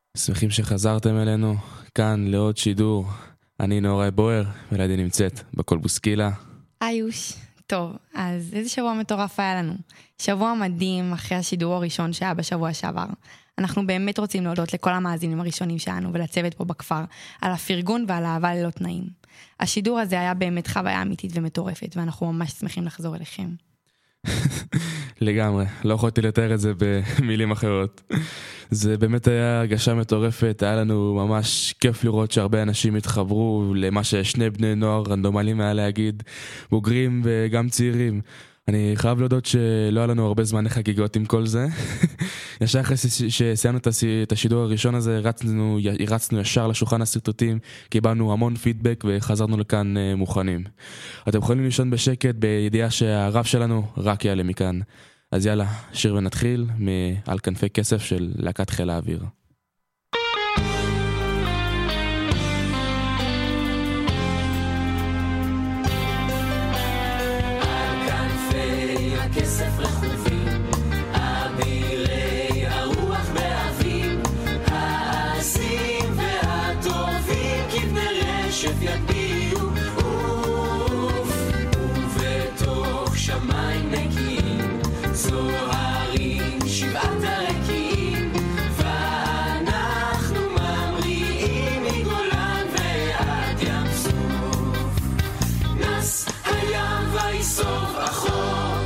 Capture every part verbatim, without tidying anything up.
שמחים שחזרתם אלינו, כאן לעוד שידור. אני נורא בוער, ולידי נמצאת בכל בוסקילה. איוש. טוב, אז איזה שבוע מטורף היה לנו. שבוע מדהים אחרי השידור הראשון שהיה בשבוע שעבר. אנחנו באמת רוצים להודות לכל המאזינים הראשונים שלנו ולצוות פה בכפר, על הפרגון ועל האהבה ללא תנאים. השידור הזה היה באמת חוויה אמיתית ומטורפת, ואנחנו ממש שמחים לחזור אליכם. לגמרי, לא יכולתי לתאר את זה במילים אחרות. זה באמת היה הרגשה מטורפת, היה לנו ממש כיף לראות שהרבה אנשים התחברו למה ששני בני נוער רנדומליים היה להגיד, בוגרים וגם צעירים. אני חייב להודות שלא היה לנו הרבה זמן לחגיגות עם כל זה. ישר אחרי שסיימנו את השידור הראשון הזה, רצנו, רצנו ישר לשולחן הסרטוטים, קיבלנו המון פידבק וחזרנו לכאן מוכנים. אתם יכולים לישון בשקט בידיעה שהרב שלנו רק יעלה מכאן. אז יאללה, שיר ונתחיל מעל כנפי כסף של להקת חיל האוויר. כסף רחובים, אבירי הרוח באבים, העשים והטובים כבני רשף יגביעו, ובתוך שמיים נקיים זוהרים שבעת הרקיעים, ואנחנו ממריאים מגולן ועד ים סוף. נס הים ויסוף אחור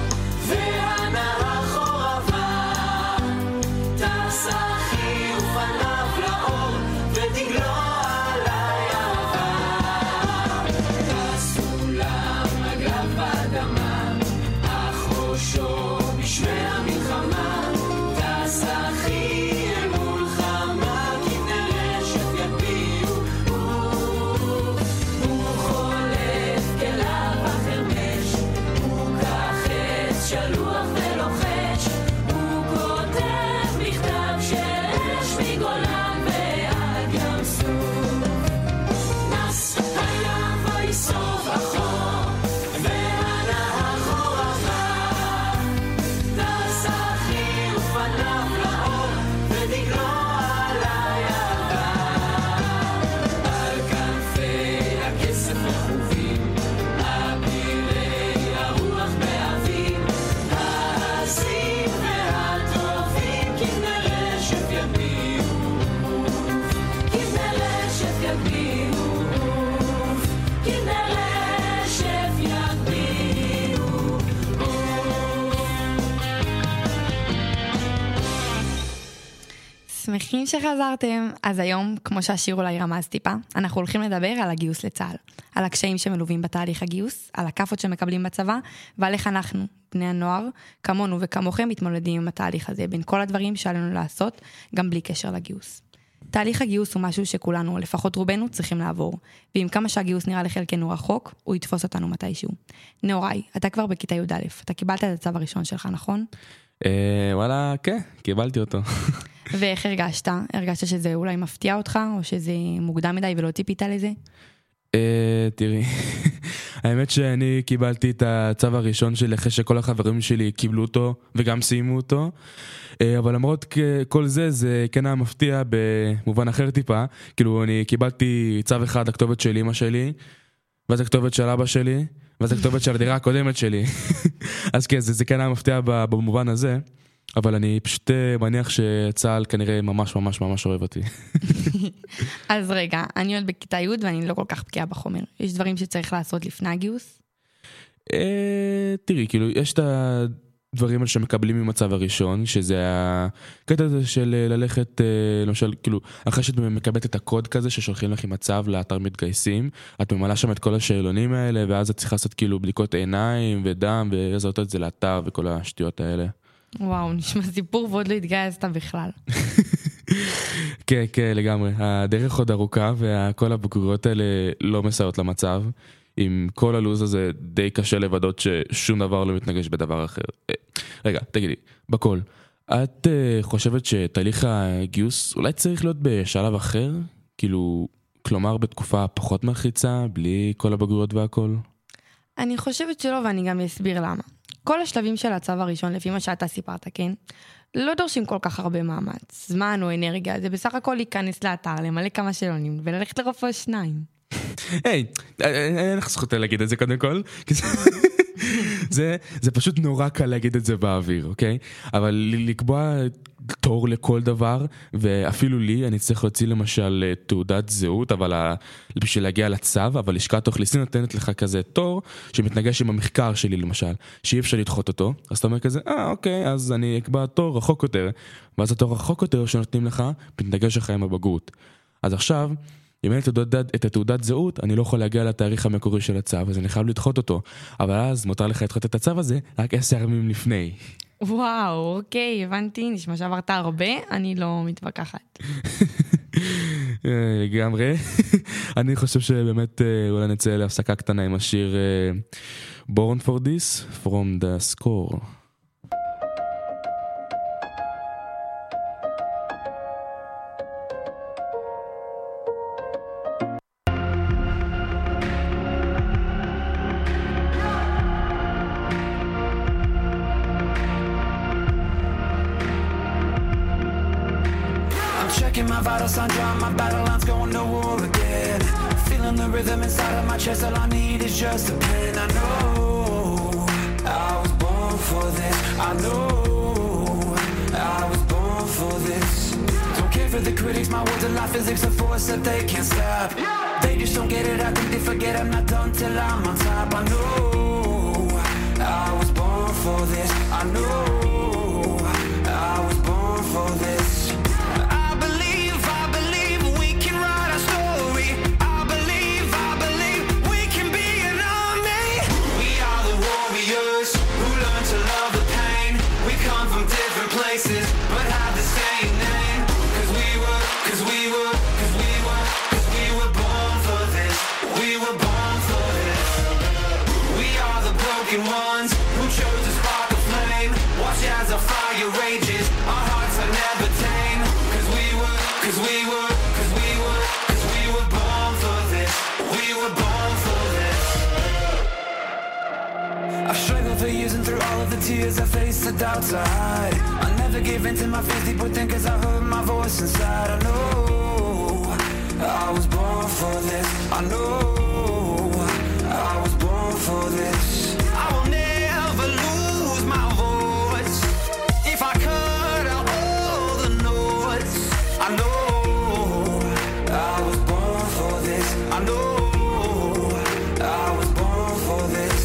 שמחים שחזרתם. אז היום, כמו שהשיר אולי רמז טיפה, אנחנו הולכים לדבר על הגיוס לצה"ל, על הקשיים שמלווים בתהליך הגיוס, על הכפות שמקבלים בצבא, ועל איך אנחנו, בני הנוער, כמונו וכמוכם, מתמודדים עם התהליך הזה, בין כל הדברים שעלינו לעשות, גם בלי קשר לגיוס. תהליך הגיוס הוא משהו שכולנו, לפחות רובנו, צריכים לעבור, ועם כמה שהגיוס נראה לחלקנו רחוק, הוא יתפוס אותנו מתישהו. נאורי, אתה כבר בכיתה י' א', אתה קיבלת את הצו הראשון שלך, נכון? אה, וואלה, כן, קיבלתי אותו. ואיך הרגשת? הרגשת שזה אולי מפתיע אותך, או שזה מוקדם מדי ולא ציפית לזה? אה, תראי, האמת שאני קיבלתי את הצו הראשון שלי אחרי שכל החברים שלי קיבלו אותו וגם סיימו אותו, אבל למרות כל זה, זה כן היה מפתיע במובן אחר טיפה. כאילו אני קיבלתי צו אחד, הכתובת של אמא שלי, ואז הכתובת של אבא שלי, ואז הכתובת של הדירה הקודמת שלי. אז כן, זה, זה כן היה מפתיע במובן הזה, אבל אני פשוט מניח שצה"ל כנראה ממש ממש ממש אוהב אותי. אז רגע, אני עוד בכיתה י' ואני לא כל כך בקיאה בחומר. יש דברים שצריך לעשות לפני הגיוס? תראי, כאילו, יש את הדברים שמקבלים ממצב הראשון, שזה הקטע הזה של ללכת, למשל, כאילו, אחרי שאת מקבלת את הקוד כזה ששולחים לך עם מצב לאתר מתגייסים, את ממלאה שם את כל השאלונים האלה, ואז את צריכה לעשות כאילו בדיקות עיניים ודם, ולעשות את זה לאתר וכל השטויות האלה. וואו, נשמע סיפור ועוד לא התגייסת בכלל. כן, כן, לגמרי. הדרך עוד ארוכה, וכל הבגרויות האלה לא מסייעות למצב. עם כל הלוז הזה די קשה לוודאות ששום דבר לא מתנגש בדבר אחר. רגע, תגידי, בכל, את חושבת שתהליך הגיוס אולי צריך להיות בשלב אחר? כאילו, כלומר בתקופה פחות מלחיצה, בלי כל הבגרויות והכל? אני חושבת שלא, ואני גם אסביר למה. כל השלבים של הצו הראשון, לפי מה שאתה סיפרת, כן? לא דורשים כל כך הרבה מאמץ, זמן או אנרגיה, זה בסך הכל להיכנס לאתר, למלא כמה שאלונים, וללכת לרופא שניים. היי, אין לך זכות להגיד את זה קודם כל, כי זה... זה, זה פשוט נורא קל להגיד את זה באוויר, אוקיי? אבל לקבוע תור לכל דבר, ואפילו לי, אני צריך להוציא למשל תעודת זהות, אבל בשביל להגיע לצו, אבל לשכת האוכלוסין נותנת לך כזה תור, שמתנגש עם המחקר שלי למשל, שאי אפשר לדחות אותו, אז אתה אומר כזה, אה, אוקיי, אז אני אקבע תור רחוק יותר, ואז התור רחוק יותר שנותנים לך, מתנגש לך עם הבגרות. אז עכשיו, אם אין את התעודת זהות, אני לא יכול להגיע לתאריך המקורי של הצו, אז אני חייב לדחות אותו. אבל אז מותר לך לדחות את הצו הזה רק עשר ימים לפני. וואו, אוקיי, הבנתי, נשמע שעברת הרבה, אני לא מתווכחת. לגמרי. אני חושב שבאמת אולי נצא להפסקה קטנה עם השיר Born for This, From the Score. Checking my vital signs, drawing my battle lines, going to war again. Feeling the rhythm inside of my chest, all I need is just a pen. I know I was born for this. I know I was born for this. Don't care for the critics, my words are like physics, a force that they can't stop. They just don't get it, I think they forget I'm not done till I'm on top. I know I was born for this. I know I was born for this. But have the same name. Cause we were, cause we were, cause we were, cause we were born for this. We were born for this. We are the broken ones who chose to spark a flame. Watch as our fire rages, our hearts are never tame. Cause we were, cause we were, cause we were, cause we were born for this. We were born for this. I've struggled for years and through all of the tears I faced, the doubts I hide. I never give in to my fears deep within, cause I heard my voice inside. I know I was born for this. I know I was born for this. I will never lose my voice. If I cut out all the noise, I know I was born for this. I know I was born for this.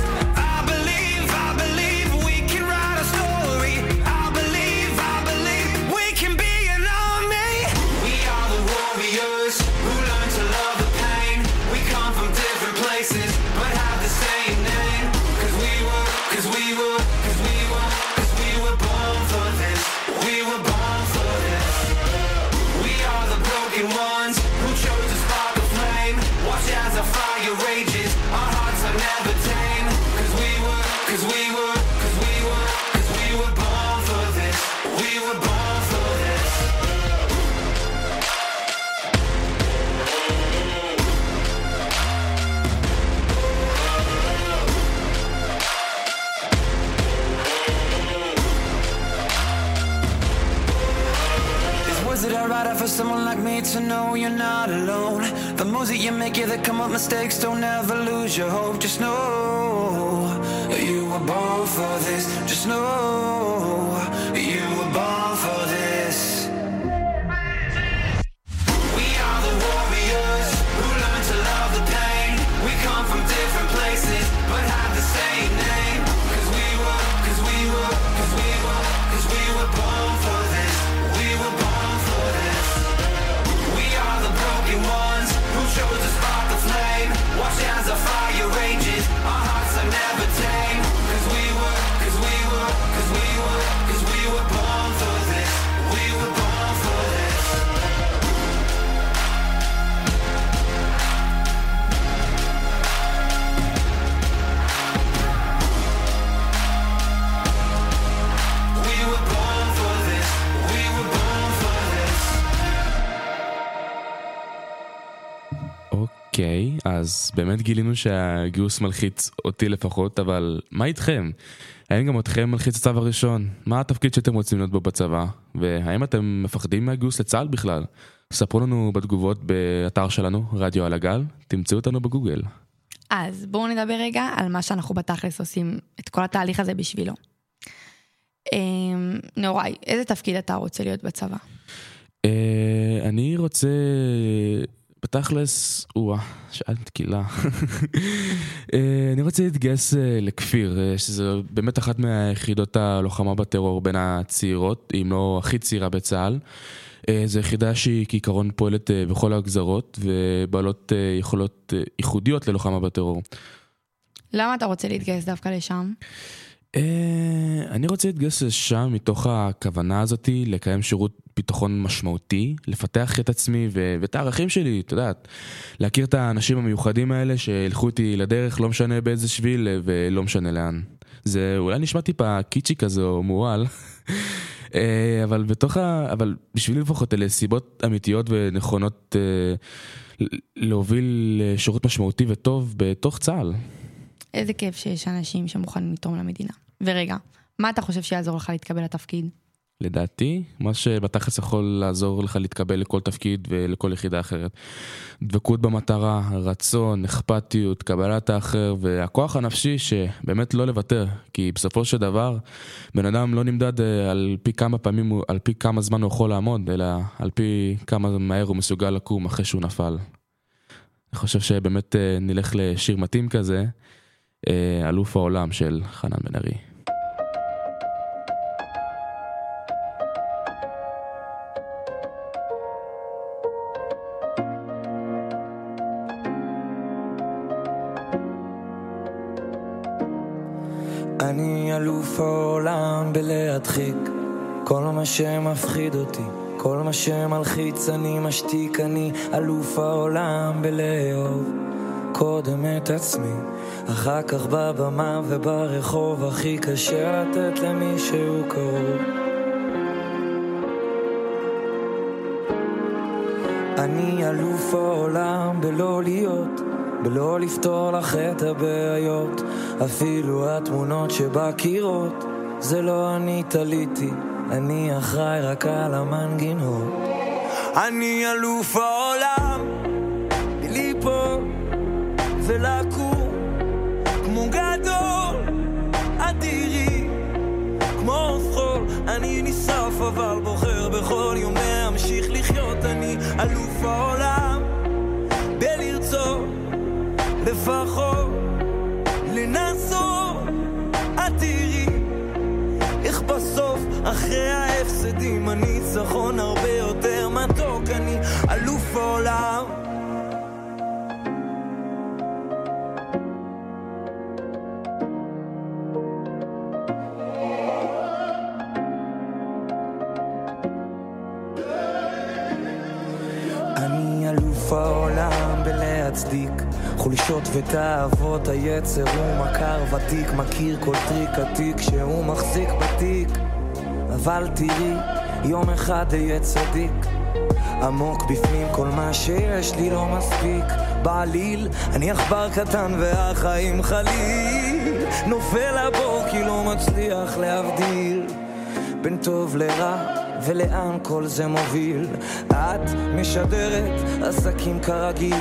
For someone like me to know you're not alone. The moves that you make, yeah, that come up mistakes. Don't ever lose your hope. Just know you were born for this. Just know you were born for this. We are the warriors who learn to love the pain. We come from different places, but have the same name. Cause we were, cause we were, cause we were, cause we were born for this. We were born for this. Broken ones who chose to spark the flame. Watch as our fire rages, our hearts are never tame. Cause we were, cause we were, cause we were, cause we אוקיי, אז באמת גילינו שהגיוס מלחיץ אותי לפחות, אבל מה איתכם? האם גם אתכם מלחיץ הצו הראשון? מה התפקיד שאתם רוצים להיות בו בצבא? והאם אתם מפחדים מהגיוס לצה"ל בכלל? ספרו לנו בתגובות באתר שלנו, רדיו על הגל, תמצאו אותנו בגוגל. אז בואו נדבר רגע על מה שאנחנו בתכלס עושים את כל התהליך הזה בשבילו. נוראי, איזה תפקיד אתה רוצה להיות בצבא? אני רוצה... בתכלס, וואה, שאלת תקילה. אני רוצה להתגייס לכפיר, שזה באמת אחת מהיחידות הלוחמה בטרור בין הצעירות, אם לא הכי צעירה בצה"ל. זו יחידה שהיא כעיקרון פועלת בכל הגזרות, ובעלות יכולות ייחודיות ללוחמה בטרור. למה אתה רוצה להתגייס דווקא לשם? אני רוצה להתגייס לשם מתוך הכוונה הזאת לקיים שירות ביטחון משמעותי, לפתח את עצמי ואת הערכים שלי, אתה יודעת, להכיר את האנשים המיוחדים האלה שהלכו איתי לדרך, לא משנה באיזה שביל ולא משנה לאן. זה אולי נשמע טיפה קיצ'י כזה או מועל, אבל בתוך ה... אבל בשבילי לפחות אלה סיבות אמיתיות ונכונות להוביל שירות משמעותי וטוב בתוך צה"ל. איזה כיף שיש אנשים שמוכנים לתרום למדינה. ורגע, מה אתה חושב שיעזור לך להתקבל לתפקיד? לדעתי, מה שבתכלס יכול לעזור לך להתקבל לכל תפקיד ולכל יחידה אחרת. דבקות במטרה, רצון, אכפתיות, קבלת האחר והכוח הנפשי שבאמת לא לוותר. כי בסופו של דבר, בן אדם לא נמדד על פי כמה פעמים, על פי כמה זמן הוא יכול לעמוד, אלא על פי כמה מהר הוא מסוגל לקום אחרי שהוא נפל. אני חושב שבאמת נלך לשיר מתאים כזה, אלוף העולם של חנן בן ארי. אני אלוף העולם בלהדחיק כל מה שמפחיד אותי, כל מה שמלחיץ אני משתיק. אני אלוף העולם בלאהוב קודם את עצמי, אחר כך בבמה וברחוב הכי קשה לתת למישהו קרוב. אני אלוף העולם בלא להיות, בלא לפתור לך את הבעיות, אפילו התמונות שבקירות זה לא אני תליתי, אני אחראי רק על המנגינות. אני אלוף העולם בליפול ולקום כמו גדול אדירי, כמו זכול אני נשרף אבל בוחר בכל יום להמשיך לחיות. אני אלוף העולם בלרצות לפחות לנסות, אדירי איך בסוף אחרי ההפסדים הניצחון הרבה יותר מתוק. אני אלוף העולם. אני אלוף העולם בלהצדיק חולשות ותאוות היצר, הוא מכר ותיק, מכיר כל טריק עתיק שהוא מחזיק בתיק. אבל תראי, יום אחד יהיה צדיק, עמוק בפנים כל מה שיש לי לא מספיק. בעליל, אני אכבר קטן והחיים חליל, נופל לבור כי לא מצליח להבדיל בין טוב לרע ולאן כל זה מוביל. את משדרת עסקים כרגיל,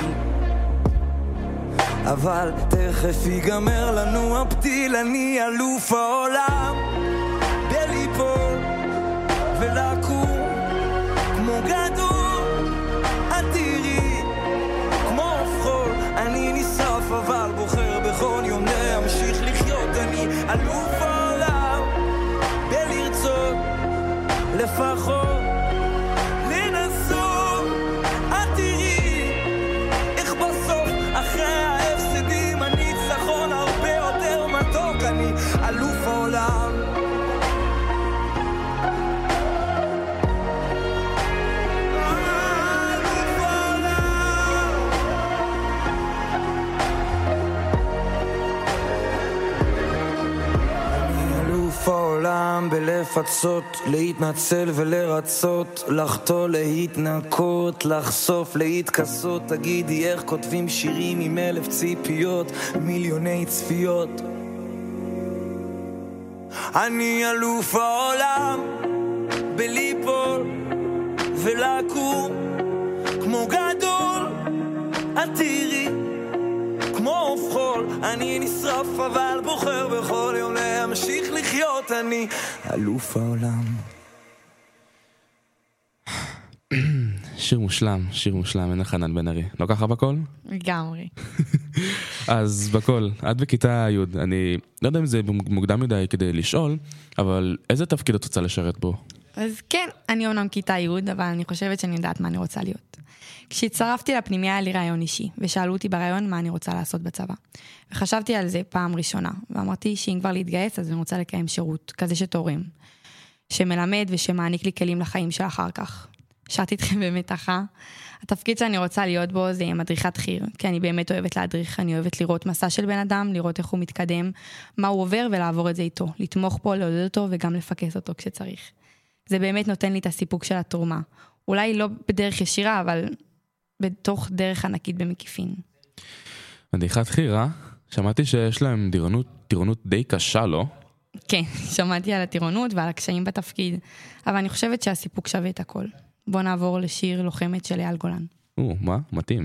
אבל תכף ייגמר לנו הפתיל. אני אלוף העולם בליפול ולקום כמו גדול אדירי, כמו חול אני נשרף אבל בוחר בכל יום להמשיך לחיות. אני אלוף העולם בלרצות לפחות לנסות, אדירי איך בסוף אחרי ההפסדים הניצחון הרבה יותר מתוק. אני אלוף העולם. העולם בלהדחיק לפצות, להתנצל ולרצות, לחטוא להתנקות, לחשוף להתכסות. תגידי איך כותבים שירים עם אלף ציפיות, מיליוני צפיות. אני אלוף העולם בליפול ולקום כמו גדול, את תראי כמו עוף חול. אני נשרף אבל בוחר בכל יום להמשיך לחיות. אני אלוף העולם. שיר מושלם, שיר מושלם, אין חנן בן ארי. לא ככה בכל? לגמרי. אז בכל, את בכיתה י', אני לא יודע אם זה מוקדם מדי כדי לשאול, אבל איזה תפקיד את רוצה לשרת בו? אז כן, אני אומנם כיתה י', אבל אני חושבת שאני יודעת מה אני רוצה להיות. כשהצטרפתי לפנימיה היה לי רעיון אישי, ושאלו אותי ברעיון מה אני רוצה לעשות בצבא. וחשבתי על זה פעם ראשונה, ואמרתי שאם כבר להתגייס, אז אני רוצה לקיים שירות, כזה שתורם, שמלמד ושמעניק לי כלים לחיים שאחר כך. שרתי אתכם במתחה. התפקיד שאני רוצה להיות בו זה מדריכת חיר, כי אני באמת אוהבת להדריך, אני אוהבת לראות מסע של בן אדם, לראות איך הוא מתקדם, מה הוא עובר ולעבור את זה איתו, לתמוך פה, לעודד אותו וגם לפקס אותו כשצריך. זה באמת נותן לי את הסיפוק של התרומה. אולי לא בדרך ישירה, אבל בתוך דרך ענקית במקיפין. מדריכת חיר, אה? שמעתי שיש להם טירונות, טירונות די קשה, לא? כן, שמעתי על הטירונות ועל הקשיים בתפקיד, אבל אני חושבת שהסיפוק שווה את הכל. בוא נעבור לשיר לוחמת של אייל גולן. או, מה? מתאים.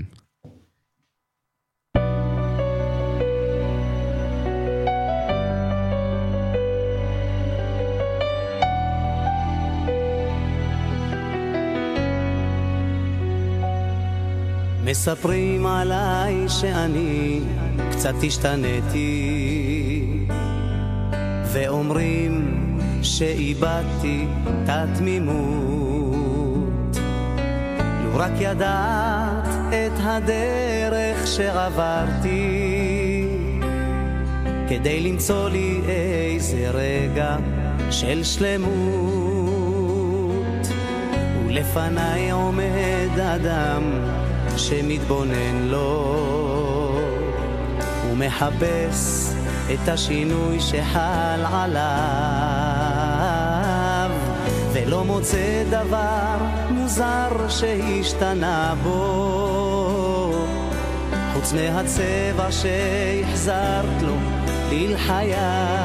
מספרים עליי שאני קצת השתניתי, ואומרים שאיבדתי את התמימות. לו רק ידעת את הדרך שעברתי, כדי למצוא לי איזה רגע של שלמות. ולפניי עומד אדם שמתבונן לו ומחפש את השינוי שחל עליו, ולא מוצא דבר מוזר שהשתנה בו, חוץ מהצבע שהחזרת לו ללחייו.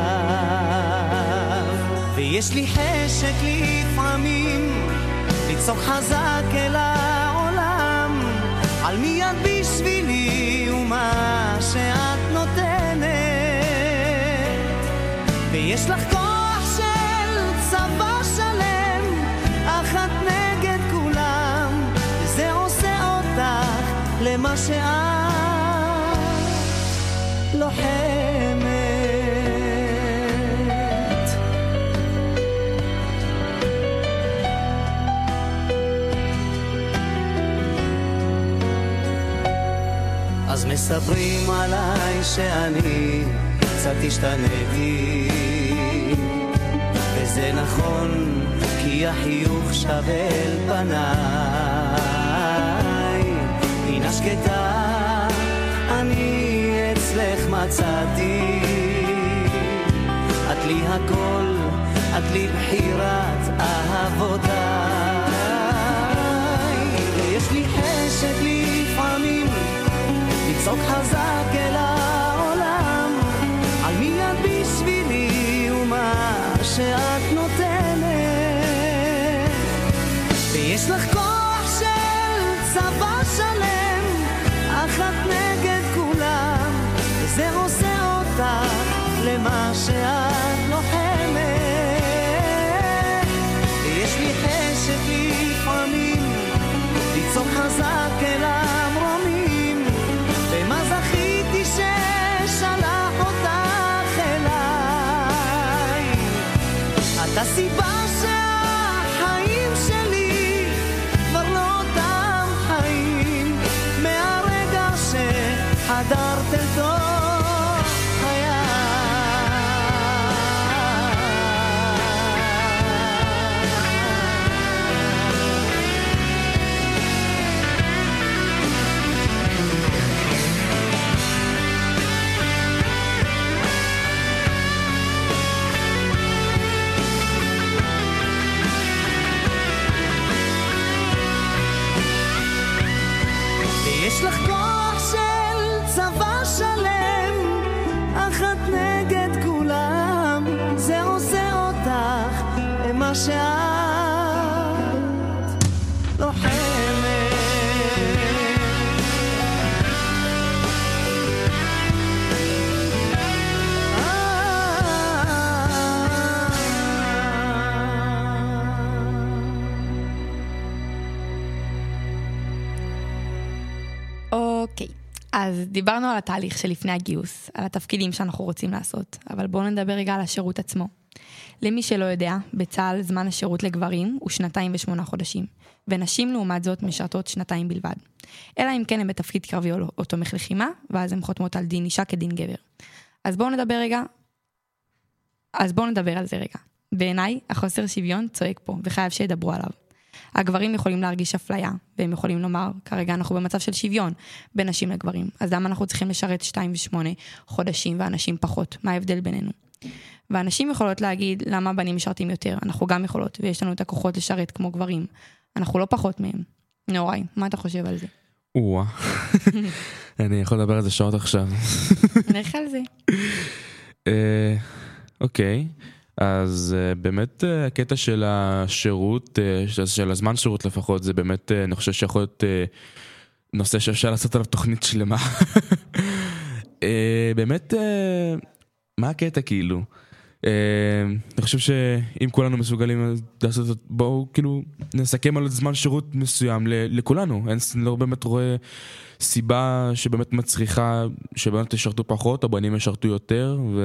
ויש לי חשק לפעמים לצעוק חזק אל העולם על מי את בשבילי ומה שאת נותנת, ויש לך כוח של צבא שלם, אחת נגד כולם, וזה עושה אותך למה שאת לוחמת. אז מספרים עליי שאני קצת השתניתי, וזה נכון כי החיוך שווה אל פניי. הנה שקטה אני אצלך מצאתי, את לי הכל, את לי בחירת אהבותיי. ויש לי חשק לפעמים לצעוק חזק אל העולם על מי את בשבילי ומה שאת נותנת, ויש לך כוח של צבא שלם, אחת נגד כולם, וזה עושה אותך למה שאת לוחמת. ויש לי חשק לפעמים לצעוק חזק אל המרומים, ומה זכיתי ששלח אותך אליי. את הסיבה שהחיים שלי כבר לא אותם חיים, מהרגע שחדרת אל תוך חיי. יש לך כוח של צבא שלם, אחת נגד כולם, זה עושה אותך למה שאת לוחמת. אוקיי, אז דיברנו על התהליך שלפני הגיוס, על התפקידים שאנחנו רוצים לעשות, אבל בואו נדבר רגע על השירות עצמו. למי שלא יודע, בצה"ל זמן השירות לגברים הוא שנתיים ושמונה חודשים, ונשים לעומת זאת משרתות שנתיים בלבד. אלא אם כן הם בתפקיד קרבי או תומך לחימה, ואז הם חותמות על דין אישה כדין גבר. אז בואו נדבר רגע, אז בואו נדבר על זה רגע. בעיניי, החוסר שוויון צועק פה, וחייב שידברו עליו. הגברים יכולים להרגיש אפליה, והם יכולים לומר, כרגע אנחנו במצב של שוויון בין נשים לגברים, אז למה אנחנו צריכים לשרת שתיים ושמונה חודשים ואנשים פחות? מה ההבדל בינינו? ואנשים יכולות להגיד, למה בנים משרתים יותר? אנחנו גם יכולות, ויש לנו את הכוחות לשרת כמו גברים. אנחנו לא פחות מהם. נוראי, מה אתה חושב על זה? וואה, אני יכול לדבר על זה שעות עכשיו. נלך על זה. אוקיי. אז באמת הקטע של השירות, של הזמן שירות לפחות, זה באמת, אני חושב שיכול להיות נושא שאפשר לעשות עליו תוכנית שלמה. באמת, מה הקטע כאילו? אני חושב שאם כולנו מסוגלים לעשות, בואו כאילו נסכם על זמן שירות מסוים לכולנו. אני לא באמת רואה סיבה שבאמת מצריכה שבאמת ישרתו פחות או בנים ישרתו יותר, ו...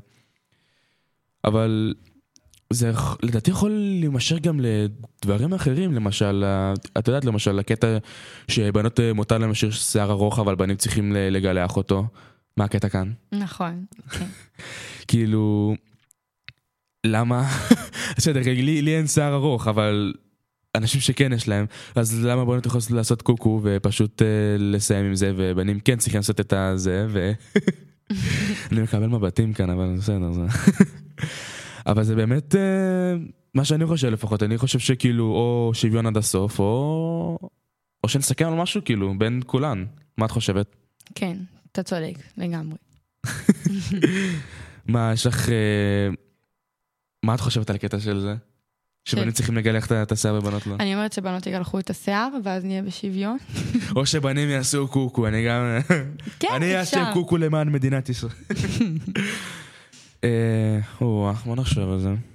אבל זה לדעתי יכול להימשך גם לדברים אחרים, למשל, את יודעת למשל, הקטע שבנות מותר להם לשיר שיער ארוך, אבל בנים צריכים לגלח אותו. מה הקטע כאן? נכון, כן. כאילו, למה? בסדר, לי, לי אין שיער ארוך, אבל אנשים שכן יש להם, אז למה בנות יכולות לעשות קוקו ופשוט לסיים עם זה, ובנים כן צריכים לעשות את הזה, ו... אני מקבל מבטים כאן, אבל בסדר, זה... אבל זה באמת מה שאני חושב לפחות, אני חושב שכאילו או שוויון עד הסוף, או או שנסכם על משהו כאילו, בין כולן. מה את חושבת? כן, אתה צודק, לגמרי. מה, יש לך... מה את חושבת על הקטע של זה? שבנים צריכים לגלח את השיער ובנות לא? אני אומרת שבנות יגלחו את השיער, ואז נהיה בשוויון. או שבנים יעשו קוקו, אני גם... כן, אני אעשה קוקו למען מדינת ישראל. וואו, בוא נחשוב על זה.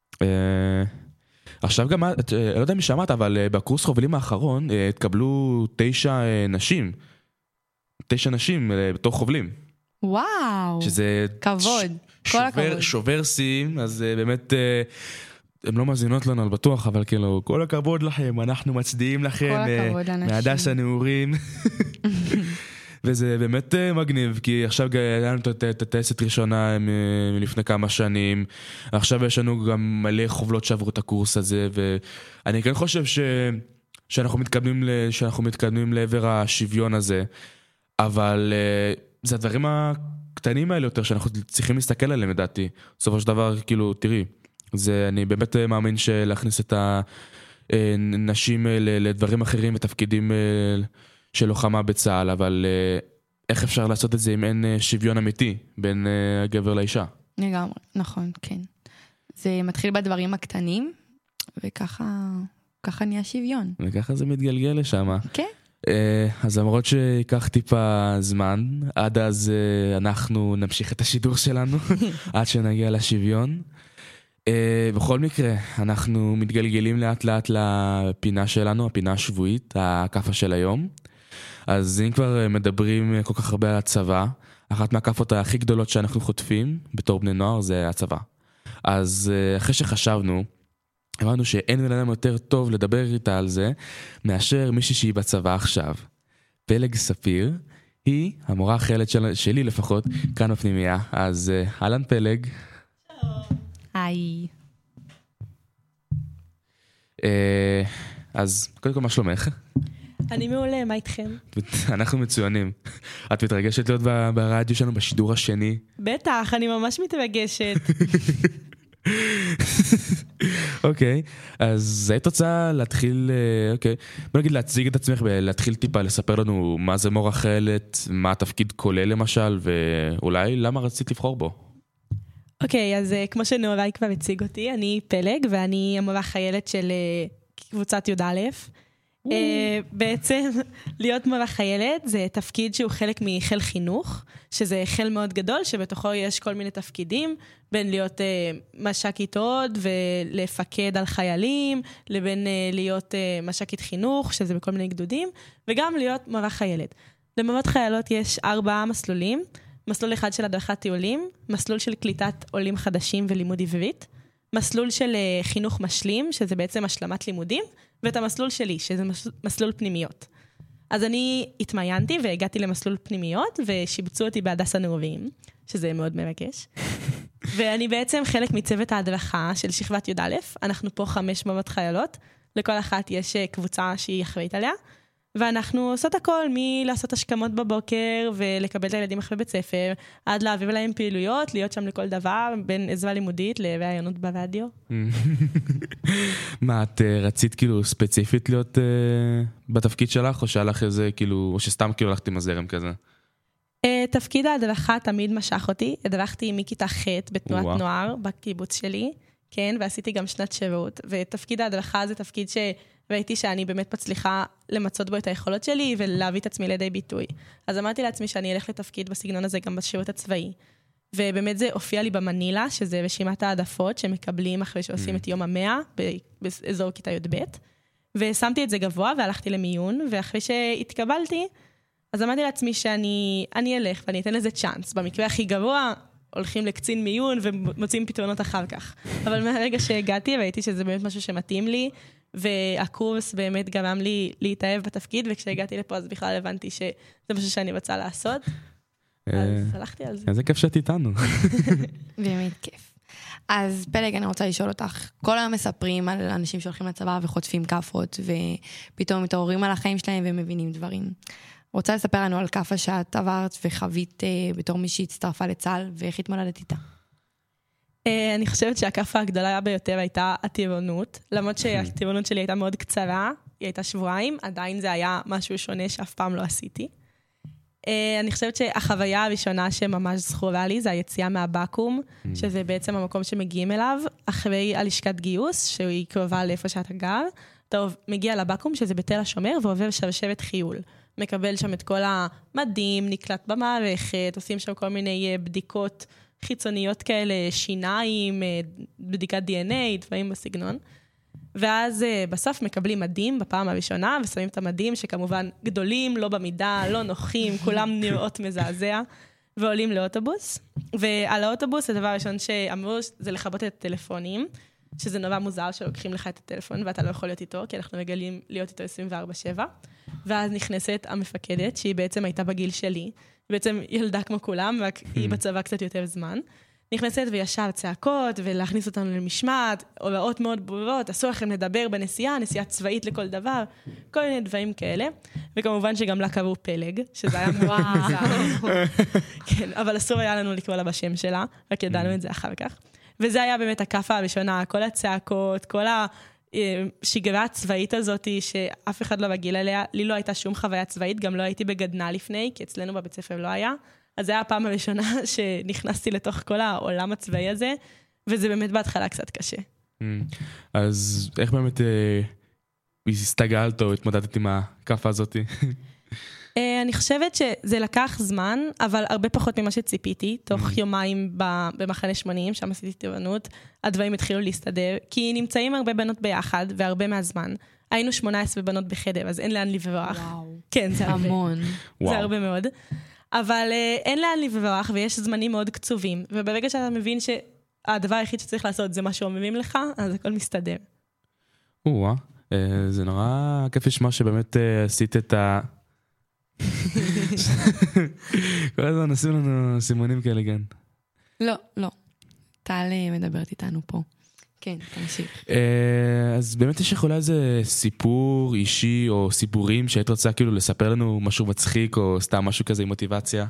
עכשיו גם, לא יודע מי שמעת, אבל בקורס חובלים האחרון התקבלו תשע נשים. תשע נשים בתוך חובלים. וואו, שזה... כבוד, כל הכבוד. שובר שיאים, אז באמת... הן לא מזינות לנו על בטוח, אבל כאילו, כל הכבוד לכם, אנחנו מצדיעים לכם. כל הכבוד לאנשים. מהדס הנעורים. וזה באמת מגניב, כי עכשיו היה לנו את הטייסת ראשונה מלפני כמה שנים, עכשיו יש לנו גם מלא חובלות שעברו את הקורס הזה, ואני כן חושב ש... שאנחנו מתקדמים, שאנחנו מתקדמים לעבר השוויון הזה, אבל זה הדברים הקטנים האלה יותר, שאנחנו צריכים להסתכל עליהם, לדעתי. בסופו של דבר, כאילו, תראי, זה, אני באמת מאמין שלהכניס את הנשים לדברים אחרים ותפקידים של לוחמה בצה"ל, אבל איך אפשר לעשות את זה אם אין שוויון אמיתי בין הגבר לאישה? לגמרי, נכון, כן. זה מתחיל בדברים הקטנים, וככה ככה נהיה שוויון. וככה זה מתגלגל לשם. כן. אז למרות שיקח טיפה זמן, עד אז אנחנו נמשיך את השידור שלנו, עד שנגיע לשוויון. בכל מקרה, אנחנו מתגלגלים לאט לאט לפינה שלנו, הפינה השבועית, הכפה של היום. אז אם כבר מדברים כל כך הרבה על הצבא, אחת מהכפות הכי גדולות שאנחנו חוטפים בתור בני נוער זה הצבא. אז אחרי שחשבנו, אמרנו שאין בן אדם יותר טוב לדבר איתה על זה, מאשר מישהי שהיא בצבא עכשיו. פלג ספיר, היא המורה החיילת של, שלי לפחות, כאן בפנימיה. אז אהלן פלג. היי. אז קודם כל מה שלומך? אני מעולה, מה איתכם? אנחנו מצוינים. את מתרגשת להיות ברדיו שלנו בשידור השני? בטח, אני ממש מתרגשת. אוקיי, אז היית רוצה להתחיל, אוקיי, בוא נגיד להציג את עצמך ולהתחיל טיפה לספר לנו מה זה מורה חיילת, מה התפקיד כולל למשל, ואולי למה רצית לבחור בו? אוקיי, אז כמו שנאורי כבר הציג אותי, אני פלג, ואני המורה חיילת של קבוצת י"א. בעצם להיות מורה חיילת זה תפקיד שהוא חלק מחיל חינוך, שזה חיל מאוד גדול שבתוכו יש כל מיני תפקידים, בין להיות מש"קית עוד ולפקד על חיילים, לבין להיות מש"קית חינוך, שזה בכל מיני גדודים, וגם להיות מורה חיילת. למורות חיילות יש ארבעה מסלולים, מסלול אחד של הדרכת טיולים, מסלול של קליטת עולים חדשים ולימוד עברית, מסלול של חינוך משלים, שזה בעצם השלמת לימודים, ואת המסלול שלי, שזה מסלול פנימיות. אז אני התמיינתי והגעתי למסלול פנימיות, ושיבצו אותי בהדס הנעורים, שזה מאוד מרגש. ואני בעצם חלק מצוות ההדרכה של שכבת י"א, אנחנו פה חמש מורות חיילות, לכל אחת יש קבוצה שהיא אחראית עליה, ואנחנו עושות הכל מלעשות השכמות בבוקר, ולקבל את הילדים אחרי בית ספר, עד להעביר להם פעילויות, להיות שם לכל דבר, בין עזרה לימודית לראיונות ברדיו. מה, את רצית כאילו ספציפית להיות בתפקיד שלך, או שהלך איזה כאילו, או שסתם כאילו הלכתי עם הזרם כזה? תפקיד ההדרכה תמיד משך אותי, הדרכתי מכיתה ח' בתנועת נוער, בקיבוץ שלי, כן, ועשיתי גם שנת שירות, ותפקיד ההדרכה זה תפקיד ש... ראיתי שאני באמת מצליחה למצות בו את היכולות שלי ולהביא את עצמי לידי ביטוי. אז אמרתי לעצמי שאני אלך לתפקיד בסגנון הזה גם בשירות הצבאי. ובאמת זה הופיע לי במנילה, שזה רשימת העדפות שמקבלים אחרי שעושים את יום המאה באזור כיתה י"ב. ושמתי את זה גבוה והלכתי למיון, ואחרי שהתקבלתי, אז אמרתי לעצמי שאני אני אלך ואני אתן לזה צ'אנס. במקרה הכי גבוה, הולכים לקצין מיון ומוצאים פתרונות אחר כך. אבל מהרגע שהגעתי, ראיתי שזה באמת משהו שמתאים לי, והקורס באמת גרם לי להתאהב בתפקיד, וכשהגעתי לפה אז בכלל הבנתי שזה משהו שאני רוצה לעשות. אז הלכתי על זה. איזה כיף שאת איתנו. באמת כיף. אז פלג, אני רוצה לשאול אותך, כל היום מספרים על אנשים שהולכים לצבא וחוטפים כפות, ופתאום מתעוררים על החיים שלהם ומבינים דברים. רוצה לספר לנו על כפה שאת עברת וחווית בתור מי שהצטרפה לצה"ל, ואיך התמודדת איתה? אני חושבת שהכפה הגדולה ביותר הייתה הטירונות, למרות שהטירונות שלי הייתה מאוד קצרה, היא הייתה שבועיים, עדיין זה היה משהו שונה שאף פעם לא עשיתי. אני חושבת שהחוויה הראשונה שממש זכורה לי, זה היציאה מהבקום, שזה בעצם המקום שמגיעים אליו, אחרי הלשכת גיוס, שהיא קרובה לאיפה שאתה גר, אתה מגיע לבקום, שזה בתל השומר, ועובר שרשרת חיול. מקבל שם את כל המדים, נקלט במערכת, עושים שם כל מיני בדיקות חיצוניות כאלה, שיניים, בדיקת די אן איי, דברים בסגנון. ואז בסוף מקבלים מדים בפעם הראשונה, ושמים את המדים שכמובן גדולים, לא במידה, לא נוחים, כולם נראות מזעזע, ועולים לאוטובוס. ועל האוטובוס, הדבר הראשון שאמרו, זה לכבות את הטלפונים, שזה נורא מוזר שלוקחים לך את הטלפון, ואתה לא יכול להיות איתו, כי אנחנו מגלים להיות איתו עשרים וארבע שבע. ואז נכנסת המפקדת, שהיא בעצם הייתה בגיל שלי, בעצם ילדה כמו כולם, רק היא בצבא קצת יותר זמן. נכנסת וישר צעקות, ולהכניס אותנו למשמעת, הוראות מאוד ברורות, אסור לכם לדבר בנסיעה, נסיעה צבאית לכל דבר, כל מיני דברים כאלה. וכמובן שגם לה קראו פלג, שזה היה מאוד מוזר. כן, אבל אסור היה לנו לקרוא לה בשם שלה, רק ידענו את זה אחר כך. וזה היה באמת הכפה הראשונה, כל הצעקות, כל השגרה הצבאית הזאת, שאף אחד לא רגיל אליה. לי לא הייתה שום חוויה צבאית, גם לא הייתי בגדנה לפני, כי אצלנו בבית ספר לא היה. אז זה היה הפעם הראשונה שנכנסתי לתוך כל העולם הצבאי הזה, וזה באמת בהתחלה קצת קשה. אז איך באמת הסתגלת או התמודדת עם הכפה הזאת? אני חושבת שזה לקח זמן, אבל הרבה פחות ממה שציפיתי. תוך יומיים במחנה שמונים, שם עשיתי טירונות, הדברים התחילו להסתדר, כי נמצאים הרבה בנות ביחד, והרבה מהזמן. היינו שמונה עשרה בנות בחדר, אז אין לאן לברוח. וואו. כן, זה הרבה. המון. זה הרבה מאוד. אבל אין לאן לברוח, ויש זמנים מאוד קצובים. וברגע שאתה מבין שהדבר היחיד שצריך לעשות זה מה שאומרים לך, אז הכל מסתדר. וואה, זה נורא כיף לשמוע שבאמת עשית את ה... כל הזמן עושים לנו סימונים כאלה, כן. לא, לא. טל מדברת איתנו פה. כן, תמשיך. אז באמת יש לך אולי איזה סיפור אישי או סיפורים שהיית רוצה כאילו לספר לנו משהו מצחיק או סתם משהו כזה עם מוטיבציה?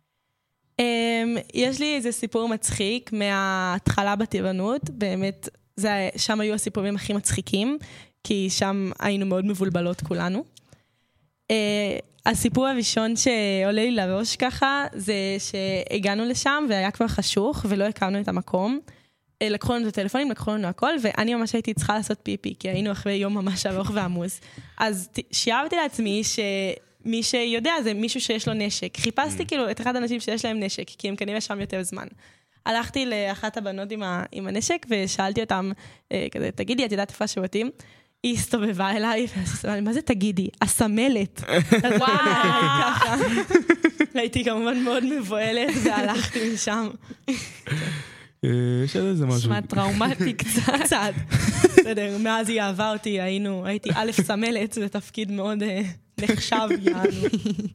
יש לי איזה סיפור מצחיק מההתחלה בטירונות. באמת זה, שם היו הסיפורים הכי מצחיקים, כי שם היינו מאוד מבולבלות כולנו. Uh, הסיפור הראשון שעולה לי לראש ככה, זה שהגענו לשם והיה כבר חשוך ולא הכרנו את המקום. Uh, לקחו לנו את הטלפונים, לקחו לנו הכל, ואני ממש הייתי צריכה לעשות פיפי, כי היינו אחרי יום ממש ארוך ועמוס. אז שיערתי לעצמי שמי שיודע זה מישהו שיש לו נשק. חיפשתי כאילו את אחד האנשים שיש להם נשק, כי הם כנראה שם יותר זמן. הלכתי לאחת הבנות עם, ה, עם הנשק ושאלתי אותם, uh, כזה, תגידי, את יודעת איפה השירותים? היא הסתובבה אליי, ואמרה לי, מה זה תגידי? הסמלת. וואו. הייתי כמובן מאוד מבועלת, והלכתי משם. יש איזה משהו. נשמע טראומטי קצת. קצת. בסדר, מאז היא אהבה אותי, היינו, הייתי א' סמלת, זה תפקיד מאוד נחשב, יענו.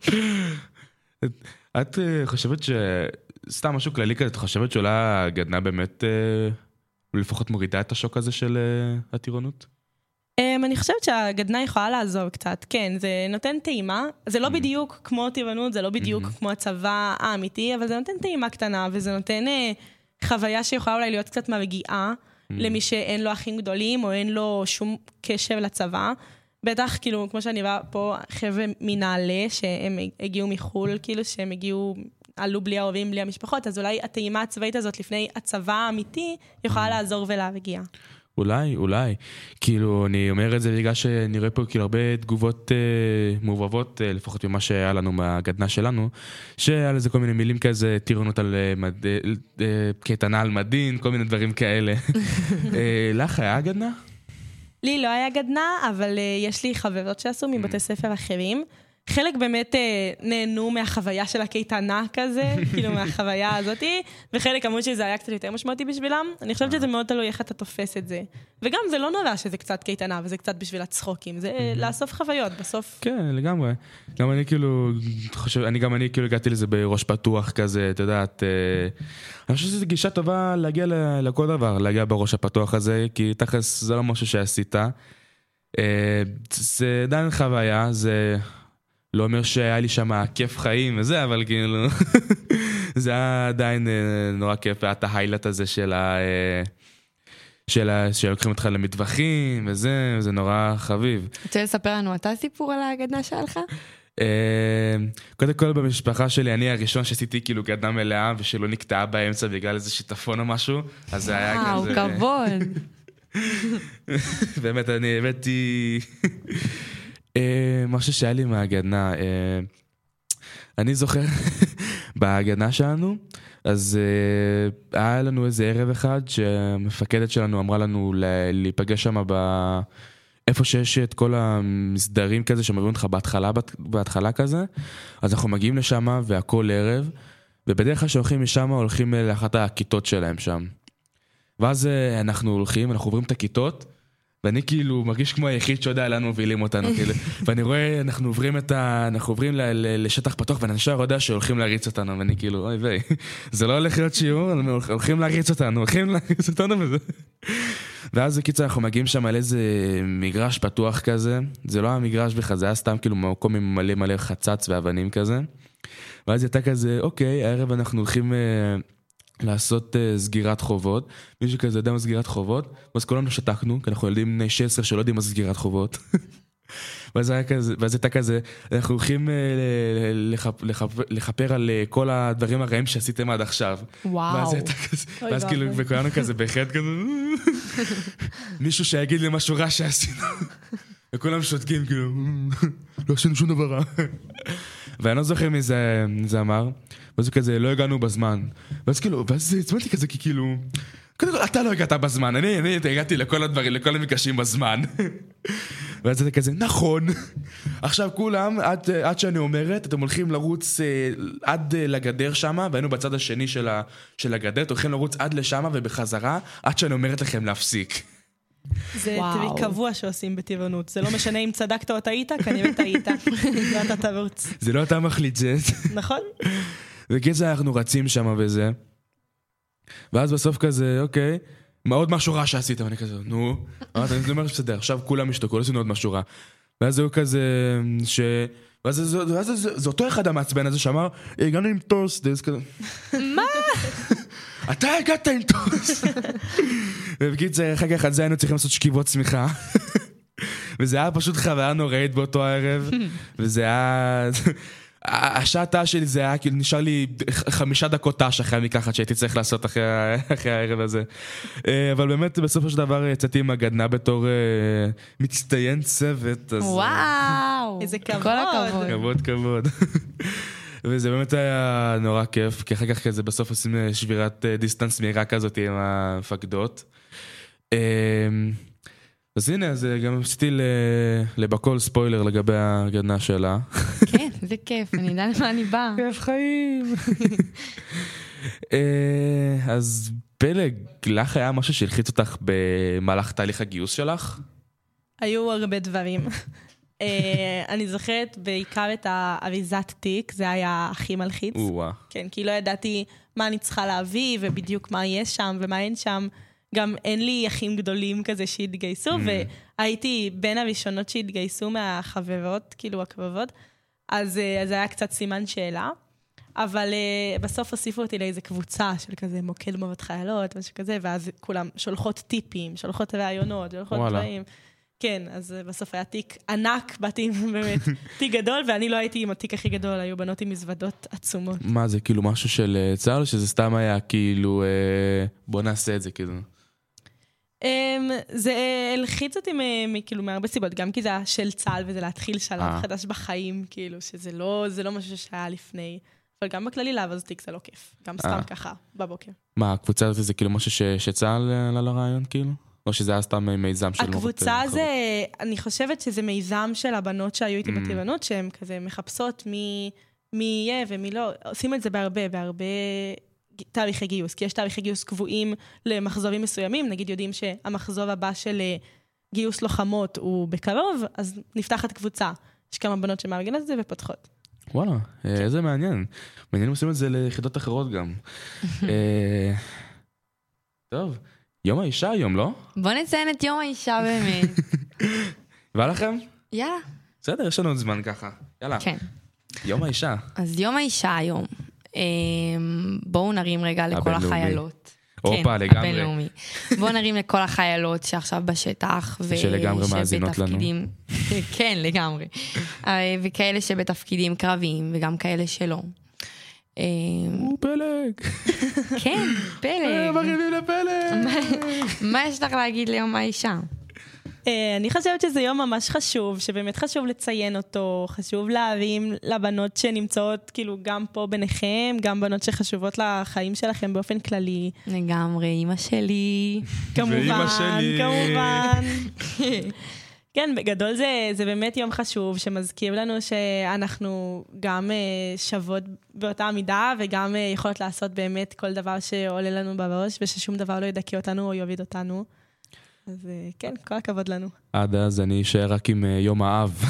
את חושבת ש... סתם משהו כללי כזה, את חושבת שאולי הגדנה באמת, לפחות מורידה את השוק הזה של הטירונות? Um, אני חושבת שהגדנה יכולה לעזור קצת, כן, זה נותן טעימה, זה לא בדיוק כמו טירונות, זה לא בדיוק כמו הצבא האמיתי, אבל זה נותן טעימה קטנה, וזה נותן uh, חוויה שיכולה אולי להיות קצת מרגיעה, למי שאין לו אחים גדולים, או אין לו שום קשר לצבא. בטח, כאילו, כמו שאני רואה פה, חבר'ה מנעלה, שהם הגיעו מחול, כאילו, שהם הגיעו, עלו בלי ההורים, בלי המשפחות, אז אולי הטעימה הצבאית הזאת לפני הצבא האמיתי, יכולה לעזור ולהרגיע. אולי, אולי. כאילו, אני אומר את זה בגלל שאני רואה פה כאילו הרבה תגובות אה, מעובבות, אה, לפחות ממה שהיה לנו מהגדנה שלנו, שהיה לזה כל מיני מילים כזה, טירונות על אה, מד... אה, קטנה על מדין, כל מיני דברים כאלה. אה, לך היה גדנה? לי לא היה גדנה, אבל אה, יש לי חברות שעשו מבתי ספר אחרים. חלק באמת אה, נהנו מהחוויה של הקייטנה כזה, כאילו מהחוויה הזאת, וחלק אמרו שזה היה קצת יותר משמעותי בשבילם. אני חושבת שזה מאוד תלוי איך אתה תופס את זה. וגם זה לא נורא שזה קצת קייטנה, וזה קצת בשביל הצחוקים. זה אה, לאסוף חוויות בסוף. כן, לגמרי. גם אני כאילו, חושב, אני גם אני כאילו הגעתי לזה בראש פתוח כזה, אתה יודעת, אה, אני חושב שזו גישה טובה להגיע לכל דבר, להגיע בראש הפתוח הזה, כי תכלס זה לא משהו שעשית. אה, זה עדיין חוויה, זה... לא אומר שהיה לי שם כיף חיים וזה, אבל כאילו, זה היה עדיין נורא כיף, היה את ההיילט הזה של ה... של ה... שלוקחים אותך למטווחים וזה, זה נורא חביב. רוצה לספר לנו אתה סיפור על הגדנה שלך? קודם כל במשפחה שלי, אני הראשון שעשיתי כאילו גדנה מלאה, ושלא נקטעה באמצע בגלל איזה שיטפון או משהו, אז זה היה כזה... וואו, כבוד. באמת, אני הבאתי... משהו שהיה לי מהגדנה, אני זוכר בהגדנה שלנו, אז היה לנו איזה ערב אחד שהמפקדת שלנו אמרה לנו להיפגש שם איפה שיש את כל המסדרים כזה שמביאים אותך בהתחלה, בהתחלה כזה, אז אנחנו מגיעים לשם והכל ערב, ובדרך כלל שהולכים משם הולכים לאחת הכיתות שלהם שם. ואז אנחנו הולכים, אנחנו עוברים את הכיתות, ואני כאילו מרגיש כמו היחיד שיודע לאן מובילים אותנו, כאילו. ואני רואה, אנחנו עוברים את ה... אנחנו עוברים ל... ל... לשטח פתוח, ואני נשאר יודע שהולכים להריץ אותנו, ואני כאילו, אוי ויי, זה לא הולך להיות שיעור, הולכים להריץ אותנו, הולכים להריץ אותנו וזה. ואז בקיצור אנחנו מגיעים שם על איזה מגרש פתוח כזה, זה לא המגרש בכלל, זה היה סתם כאילו מקום עם מלא מלא חצץ ואבנים כזה. ואז הייתה כזה, אוקיי, הערב אנחנו הולכים... לעשות uh, סגירת חובות, מישהו כזה יודע מה סגירת חובות, ואז כולנו שתקנו, כי אנחנו ילדים בני שש עשרה שלא יודעים מה סגירת חובות. ואז הייתה כזה, אנחנו הולכים uh, לחפ, לחפ, לחפר על uh, כל הדברים הרעים שעשיתם עד עכשיו. וואו. ואז הייתה כזה, ואז כאילו, וכולנו כזה בחד כזה, מישהו שיגיד לי משהו רע שעשינו. וכולם שותקים, כאילו, לא עשינו שום דבר רע. ואני לא זוכר מי זה, זה אמר, ואז כזה, לא הגענו בזמן. ואז כאילו, ואז הצמאתי כזה, כי כאילו, קודם כל, אתה לא הגעת בזמן, אני, אני הגעתי לכל הדברים, לכל המקשים בזמן. ואז זה כזה, נכון. עכשיו כולם, עד, עד שאני אומרת, אתם הולכים לרוץ אה, עד אה, לגדר שמה, והיינו בצד השני של, ה, של הגדר, אתם הולכים לרוץ עד לשמה ובחזרה, עד שאני אומרת לכם להפסיק. זה טריק קבוע שעושים בטבעונות. זה לא משנה אם צדקת או טעית, כנראה טעית. לא אתה תרוץ. זה לא אתה מחליט זה. נכון. וכזה אנחנו רצים שם וזה. ואז בסוף כזה, אוקיי, מה עוד משהו רע שעשיתם? אני כזה, נו. אני אומר בסדר, עכשיו כולם השתוקו, לא עשינו עוד משהו רע. ואז זהו כזה, ש... ואז זה אותו אחד המעצבן הזה שאמר, הגענו עם טוסט, זה כזה. מה? אתה הגעת עם טוס. ובקיצר, אחר כך על זה היינו צריכים לעשות שכיבות צמיחה. וזה היה פשוט חוויה נוראית באותו הערב. וזה היה... השעתה שלי זה היה, כאילו נשאר לי חמישה דקות תש אחרי המקחת שהייתי צריך לעשות אחרי, אחרי הערב הזה. אבל באמת בסופו של דבר יצאתי עם הגדנה בתור מצטיין צוות. אז... וואו, איזה כבוד. כל הכבוד. כבוד, כבוד. וזה באמת היה נורא כיף, כי אחר כך כזה בסוף עושים שבירת דיסטנס מהירה כזאת עם המפקדות. אז הנה, אז גם עשיתי לבכל ספוילר לגבי הגדנה שלה. כן, זה כיף, אני יודע למה אני באה. כיף חיים. אז פלג, לך היה משהו שהלחיץ אותך במהלך תהליך הגיוס שלך? היו הרבה דברים. אני זוכרת בעיקר את האריזת תיק, זה היה הכי מלחיץ. כן, כי לא ידעתי מה אני צריכה להביא, ובדיוק מה יש שם ומה אין שם. גם אין לי אחים גדולים כזה שהתגייסו, והייתי בין הראשונות שהתגייסו מהחברות, כאילו הקרבות, אז זה היה קצת סימן שאלה. אבל בסוף הוסיפו אותי לאיזו קבוצה של כזה מוקד מוות חיילות, משהו כזה, ואז כולם שולחות טיפים, שולחות רעיונות, שולחות דברים. כן, אז בסוף היה תיק ענק, באתי באמת תיק גדול, ואני לא הייתי עם התיק הכי גדול, היו בנות עם מזוודות עצומות. מה, זה כאילו משהו של צה"ל, שזה סתם היה כאילו, בוא נעשה את זה כאילו? זה הלחיץ אותי כאילו מהרבה סיבות, גם כי זה היה של צה"ל, וזה להתחיל שלב חדש בחיים, כאילו, שזה לא משהו שהיה לפני, אבל גם בכללי לעבוד תיק זה לא כיף, גם סתם ככה, בבוקר. מה, הקבוצה הזאת זה כאילו משהו שצה"ל עלה לרעיון כאילו? או שזה היה סתם מיזם של... הקבוצה זה, אני חושבת שזה מיזם של הבנות שהיו איתי בטבעונות, שהן כזה מחפשות מי יהיה ומי לא. עושים את זה בהרבה, בהרבה תאריכי גיוס, כי יש תאריכי גיוס קבועים למחזורים מסוימים, נגיד יודעים שהמחזור הבא של גיוס לוחמות הוא בקרוב, אז נפתחת קבוצה. יש כמה בנות שמארגנות את זה ופותחות. וואלה, איזה מעניין. מעניין עושים את זה ליחידות אחרות גם. טוב. יום האישה היום, לא? בוא נציין את יום האישה באמת. בא לכם? יאללה. בסדר, יש לנו עוד זמן ככה. יאללה. כן. יום האישה. אז יום האישה היום. בואו נרים רגע לכל החיילות. אופה, לגמרי. הבינלאומי. בואו נרים לכל החיילות שעכשיו בשטח. שלגמרי מאזינות לנו. כן, לגמרי. וכאלה שבתפקידים קרביים, וגם כאלה שלא. הוא פלג. כן, פלג. מרימים לפלג. מה יש לך להגיד ליום האישה? אני חושבת שזה יום ממש חשוב, שבאמת חשוב לציין אותו, חשוב להרים לבנות שנמצאות כאילו גם פה ביניכם, גם בנות שחשובות לחיים שלכם באופן כללי. לגמרי, אמא שלי. כמובן, כמובן. כן, בגדול זה, זה באמת יום חשוב, שמזכיר לנו שאנחנו גם שוות באותה מידה, וגם יכולות לעשות באמת כל דבר שעולה לנו בראש, וששום דבר לא ידכא אותנו או יוביד אותנו. אז כן, כל הכבוד לנו. עד אז אני אשאר רק עם יום האב.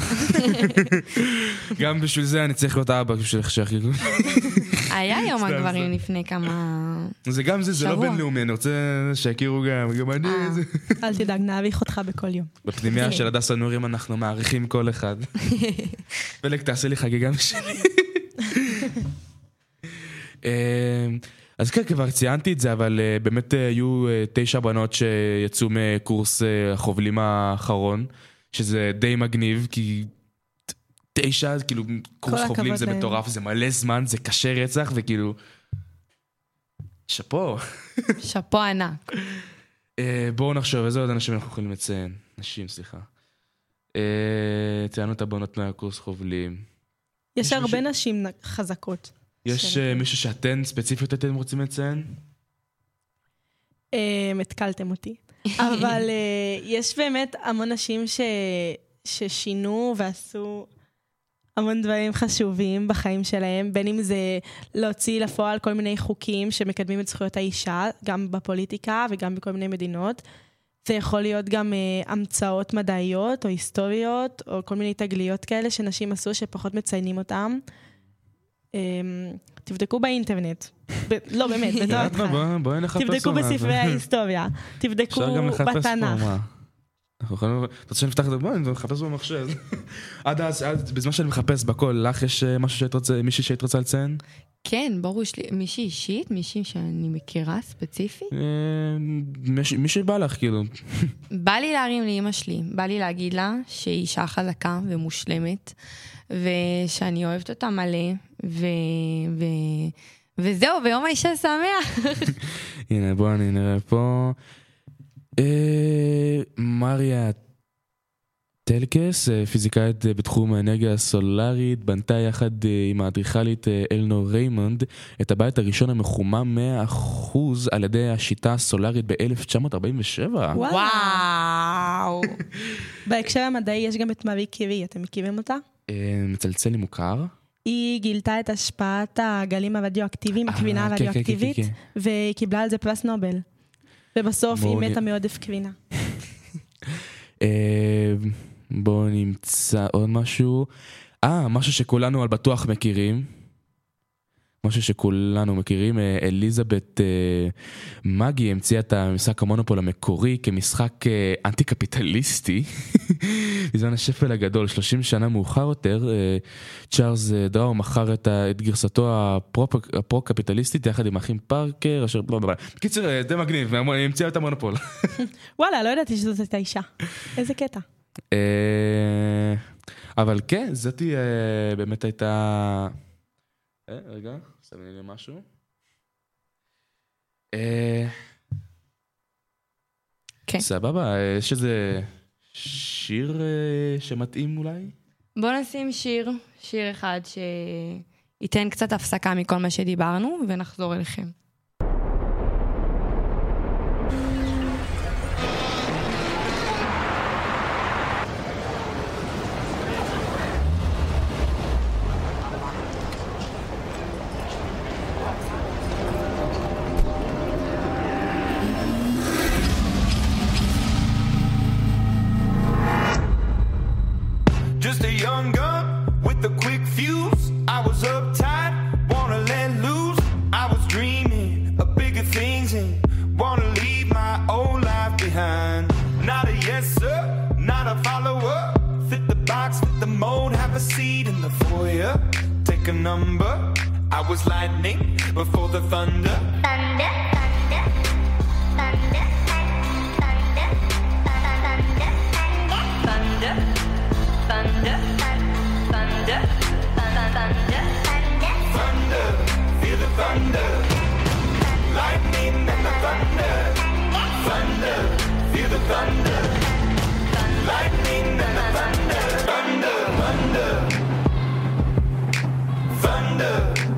גם בשביל זה אני צריך להיות האבא, בשביל איך היה יום הגברים לפני כמה... זה גם זה, זה לא בינלאומי, אני רוצה שיכירו גם, גם אני... אל תדאג, נעריך אותך בכל יום. בפנימיה של הדס הנורים אנחנו מעריכים כל אחד. פלג, תעשה לי חגיגה משלי. אז כן, כבר ציינתי את זה, אבל באמת היו תשע בנות שיצאו מקורס החובלים האחרון, שזה די מגניב, כי תשע, כאילו, קורס חובלים זה מטורף, זה מלא זמן, זה קשה רצח, וכאילו, שפו. שפו ענק. בואו נחשוב, איזה עוד אנשים אנחנו יכולים לציין? נשים, סליחה. ציינו את הבנות מהקורס חובלים. יש הרבה נשים חזקות. יש מישהו שאתן ספציפיות אתם רוצים לציין? התקלתם אותי. אבל יש באמת המון נשים ששינו ועשו המון דברים חשובים בחיים שלהם, בין אם זה להוציא לפועל כל מיני חוקים שמקדמים את זכויות האישה, גם בפוליטיקה וגם בכל מיני מדינות. זה יכול להיות גם המצאות מדעיות או היסטוריות, או כל מיני תגליות כאלה שנשים עשו שפחות מציינים אותם. תבדקו באינטרנט, לא באמת, תבדקו בספרי ההיסטוריה, תבדקו בתנ"ך. אתה רוצה שנפתח את זה? בואי, אני מחפש במחשב. עד אז, בזמן שאני מחפש בכל, לך יש משהו שהיית רוצה, מישהי שהיית רוצה לציין? כן, ברור, יש לי מישהי אישית, מישהי שאני מכירה ספציפית. אה, מש- מי שבא לך, כאילו. בא לי להרים לאמא שלי, בא לי להגיד לה שהיא אישה חזקה ומושלמת, ושאני אוהבת אותה מלא, ו... ו... וזהו, ביום האישה שמח. הנה, בואו אני נראה פה. אה, מריה טלקס, אה, פיזיקאית אה, בתחום האנרגיה הסולארית, בנתה יחד אה, עם האדריכלית אה, אלנור ריימונד את הבית הראשון המחומם מאה אחוז על ידי השיטה הסולארית ב-אלף תשע מאות ארבעים ושבע. וואו. בהקשר המדעי יש גם את מארי קירי, אתם מכירים אותה? אה, מצלצל לי מוכר. היא גילתה את השפעת הגלים הרדיואקטיביים, אה, הקרינה כן, כן, הרדיואקטיבית, כן, כן, והיא קיבלה על זה פרס נובל. ובסוף היא בואו נ- מתה מעודף קרינה. אה, בואו נמצא עוד משהו. אה, משהו שכולנו על בטוח מכירים. משהו שכולנו מכירים. אה, אליזבת אה, מגי המציאה את המשחק המונופול המקורי כמשחק אה, אנטי-קפיטליסטי. בזמן השפל הגדול, שלושים שנה מאוחר יותר, אה, צ'ארלס אה, דראו מכר את, ה- את גרסתו הפרו- הפרו-קפיטליסטית יחד עם אחים פארקר, אשר בלה בלה. בקיצור, אה, די מגניב, היא המציאה את המונופול. וואלה, לא ידעתי שזאת הייתה אישה. איזה קטע. אה, אבל כן, זאתי אה, באמת הייתה... אה, רגע, שמים לי משהו. אה, כן. סבבה, אה, יש איזה שיר אה, שמתאים אולי? בוא נשים שיר, שיר אחד שייתן קצת הפסקה מכל מה שדיברנו, ונחזור אליכם. Just a young gun with a quick fuse. I was uptight, wanna let loose. I was dreaming of bigger things and wanna leave my old life behind. Not a yes sir, not a follower. Fit the box, fit the mold, have a seat in the foyer. Take a number. I was lightning before the thunder. Thunder, thunder, thunder, thunder, thunder, thunder, thunder, thunder, thunder, Thunder, feel the thunder. Lightning and the thunder. Thunder, feel the thunder. Lightning and the thunder. Thunder, thunder. Thunder.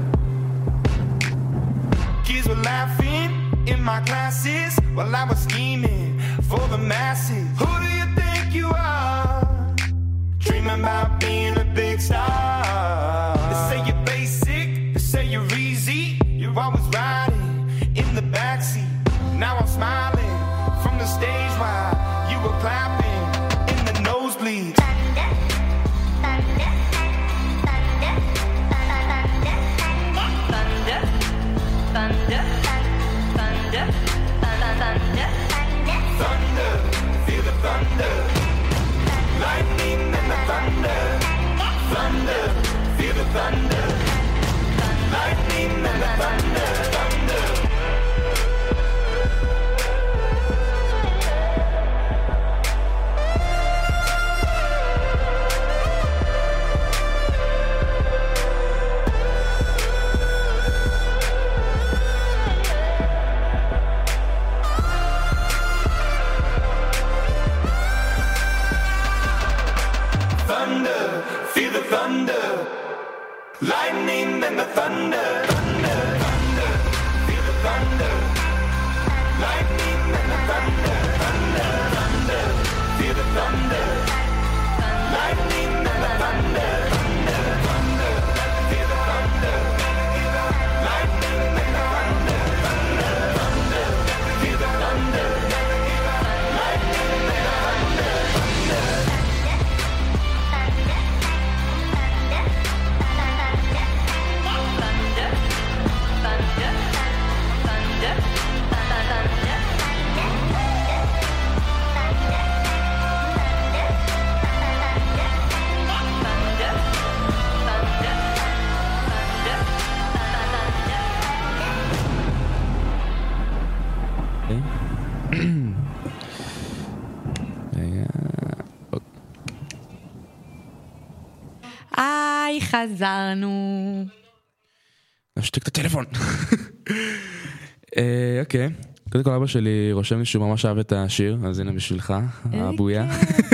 Kids were laughing in my classes while I was scheming for the masses. Who do you think you are? Dreaming about being a big star. They say you're basic, they say you're easy. You're always riding in the backseat. Now I'm smiling from the stage while you were clapping in the nosebleeds. thunder, thunder, thunder, thunder, Thunder, thunder, thunder, thunder, Thunder, feel the thunder. Lightning and the thunder. Thunder, feel the thunder. Lightning and the thunder. Thunder. Thunder, feel the thunder. Lightning and the thunder. Thunder, thunder, feel the thunder. Lightning and the thunder. Thunder, thunder, feel the thunder. Lightning and the thunder. Thunder, thunder, feel the thunder. Lightning and the thunder. Thunder, thunder, feel the thunder. Lightning and the thunder. thunder, thunder, thunder, thunder, היי, חזרנו. נשתיק את הטלפון. אה, אוקיי. קודם כל אבא שלי רושם לי שהוא ממש אהב את השיר, אז הנה בשבילך, הבויה.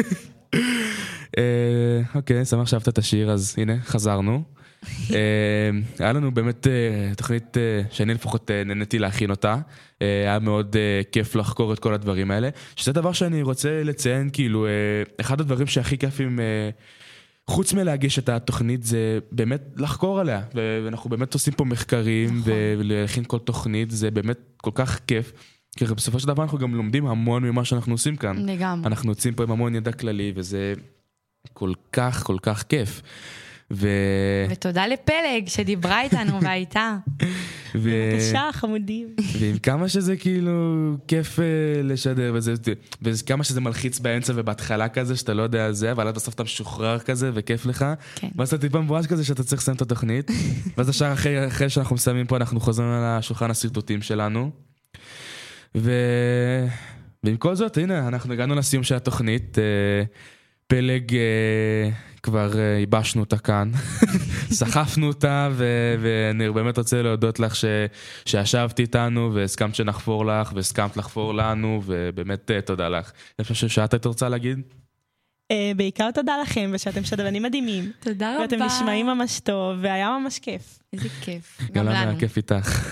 אה, אוקיי, שמח שאהבת את השיר, אז הנה, חזרנו. אה, היה לנו באמת אה, תוכנית אה, שאני לפחות אה, נהניתי להכין אותה. אה, היה מאוד אה, כיף לחקור את כל הדברים האלה. שזה דבר שאני רוצה לציין, כאילו, אה, אחד הדברים שהכי כיפים... אה, חוץ מלהגיש את התוכנית זה באמת לחקור עליה, ואנחנו באמת עושים פה מחקרים ולהכין כל תוכנית, זה באמת כל כך כיף, כי בסופו של דבר אנחנו גם לומדים המון ממה שאנחנו עושים כאן. לגמרי. אנחנו יוצאים פה עם המון ידע כללי, וזה כל כך כל כך כיף. ו... ותודה לפלג שדיברה איתנו והייתה. ו... בבקשה, חמודים. ועם כמה שזה כאילו כיף uh, לשדר, וזה, וכמה שזה מלחיץ באמצע ובהתחלה כזה, שאתה לא יודע זה, אבל בסוף אתה משוחרר כזה וכיף לך. כן. ואז אתה טיפה מבואש כזה שאתה צריך לסיים את התוכנית. ואז השאר אחרי, אחרי שאנחנו מסיימים פה, אנחנו חוזרים על השולחן הסרטוטים שלנו. ו... ועם כל זאת, הנה, אנחנו הגענו לסיום של התוכנית. Uh, פלג... Uh, כבר ייבשנו אותה כאן, סחפנו אותה, ואני באמת רוצה להודות לך שישבת איתנו, והסכמת שנחפור לך, והסכמת לחפור לנו, ובאמת תודה לך. יש משהו שאת היית רוצה להגיד? בעיקר תודה לכם, ושאתם שדרנים מדהימים. תודה רבה. ואתם נשמעים ממש טוב, והיה ממש כיף. איזה כיף. גם לנו היה כיף איתך.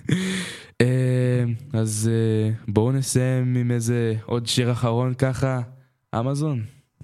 אז בואו נסיים עם איזה עוד שיר אחרון ככה, אמזון.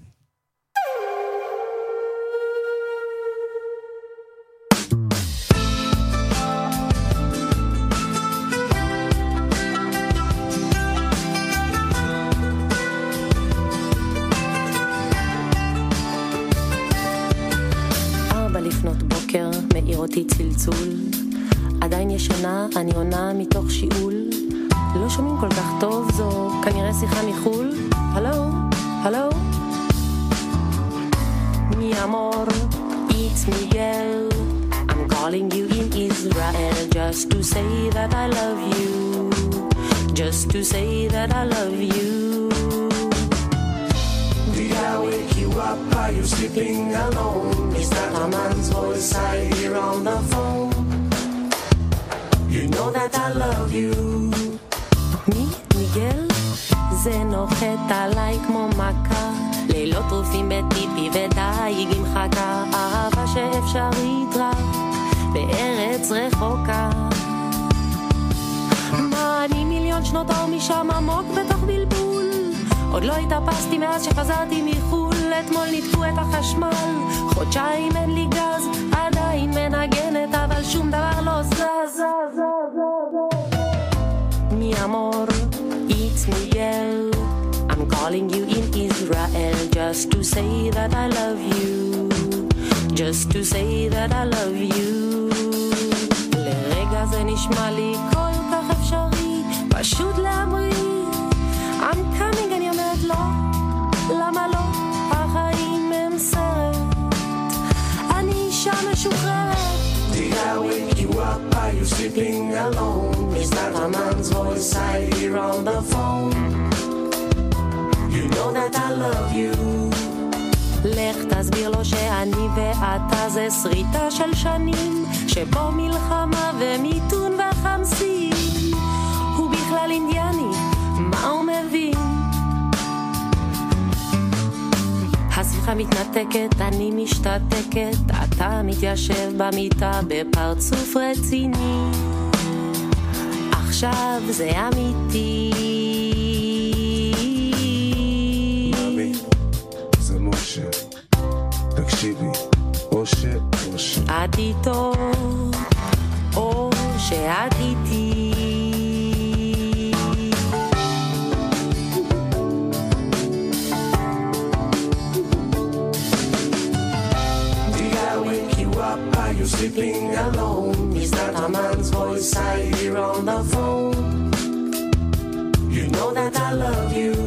אותי צלצול, עדיין ישנה, אני עונה מתוך שיעול, לא שומעים כל כך טוב, זו כנראה שיחה מחול. הלו, הלו, mi amor, it's Miguel, I'm calling you in Israel just to say that I love you, just to say that I love you. Did I wake you up? Are you sleeping alone? Is that a man's voice I hear on the phone? You know that I love you. מי? מיגל? זה נוחת עליי כמו מכה, לילות טרופים בטיפי ודייג עם חכה, אהבה שאפשרית רק בארץ רחוקה. מה אני מיליון שנות אור משם עמוק בתוך בלבול, עוד לא התאפסתי מאז שחזרתי מחול, אתמול ניתקו את החשמל, חודשיים אין לי גז, עדיין מנגנת אבל שום דבר לא זז. Mi amor, it's Miguel, I'm calling you in Israel just to say that I love you, just to say that I love you. לרגע זה נשמע לי כל כך אפשרי, פשוט להמריא, I'm coming, אני אומרת לא, למה לא? החיים הם סרט, אני אישה משוחררת. Did I wake you up? Are you sleeping alone? Is that a man's voice I hear on the phone? You know that I love you. לך תסביר לו שאני ואתה זה שריטה של שנים, שבו מלחמה ומיתון וחמסים, הוא בכלל אינדיאני, מה הוא מבין? השיחה מתנתקת, אני משתתקת, אתה מתיישב במיטה בפרצוף רציני, עכשיו זה אמיתי. מאמי, זה משה, תקשיבי, או ש... או ש... את איתו, או שאת איתי. Are you sleeping alone? Is that a man's voice I hear on the phone? You know that I love you.